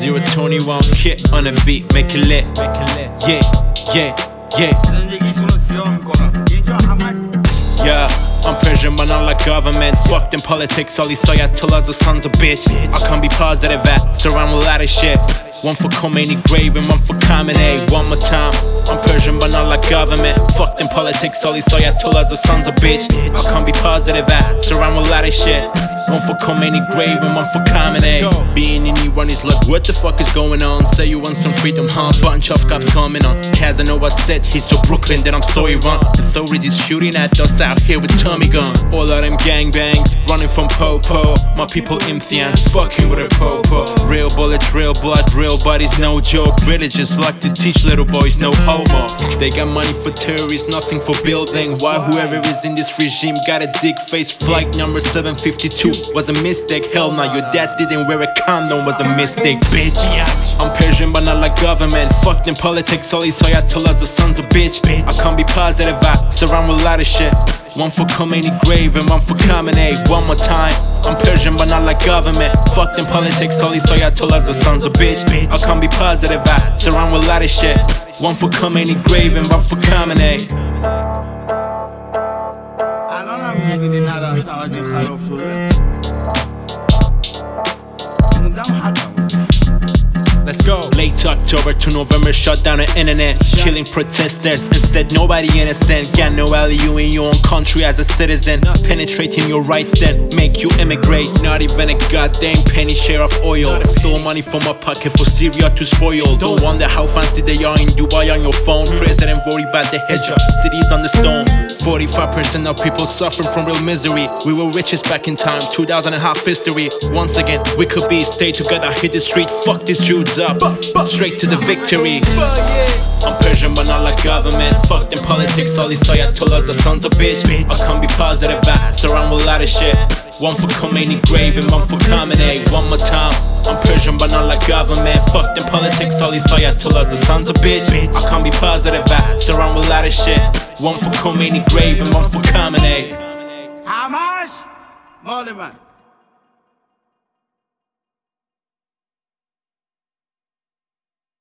021 kit on a beat, make it lit. Yeah, yeah, yeah. Yeah, I'm Persian but not like government. Fuck them politics, all these ayatollahs are sons of bitch. I can't be positive at, surround with a lot of shit. One for Khomeini grave and one for Khamenei. One more time, I'm Persian but not like government. Fuck them politics, all these ayatollahs are sons of bitch. I can't be positive at, surround with a lot of shit. One for Khomeini grave and one for Khamenei. Being in Iran is like, what the fuck is going on? Say you want some freedom, huh? Bunch of cops coming on. Casanova said he's so Brooklyn, then I'm so Iran. Authorities shooting at us out here with Tommy gun. All of them gangbangs, running from Popo. My people Imthians, fucking with a Popo. Real bullets, real blood, real bodies, no joke. Religious like to teach little boys no homo. They got money for terrorists, nothing for building. Why whoever is in this regime got a dick face? Flight number 752 was a mistake. Hell no, your dad didn't wear a condom, was a mistake, bitch. I'm Persian but not like government. Fuck them politics, all these ayatollahs are sons of bitch. I can't be positive, I surround with a lot of shit. One for Khomeini grave and one for Khamenei. One more time, I'm Persian but not like government. Fuck them politics, all these ayatollahs are sons of bitch. I can't be positive, I surround with a lot of shit. One for Khomeini grave and one for Khamenei. Let's go. Late October to November, shut down the internet, killing protesters and said nobody innocent. Got no value in your own country as a citizen. Penetrating your rights then make you immigrate. Not even a goddamn penny share of oil. Stole money from my pocket for Syria to spoil. Don't wonder how fancy they are in Dubai on your phone. President worry about the hijab, cities on the stone. 45% of people suffering from real misery. We were richest back in time, 2000 and half history. Once again, we could be, stay together, hit the street, fuck these Jews up, straight to the victory. I'm Persian but not like government. Fuck them politics, all these ayatollahs are sons of bitch. I can't be positive, I surround with a lot of shit. One for Khomeini grave and one for Khamenei. One more time, I'm Persian but not like government. Fuck them politics, all these ayatollahs are sons of bitch. I can't be positive, I surround with a lot of shit. One for Khomeini grave and one for Khamenei. How much? Maliman.